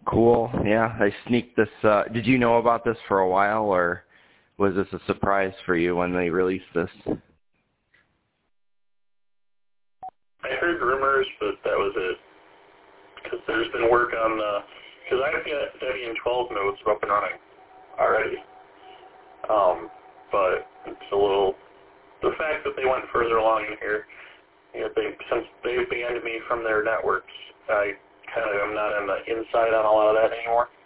Cool. Yeah, I sneaked this. Did you know about this for a while, or was this a surprise for you when they released this? I heard rumors, but that was it. Because there's been work on because I've got Debian 12 nodes up and running already. But it's a little, the fact that they went further along in here, since they banned me from their networks, I kind of am not on the inside on a lot of that anymore.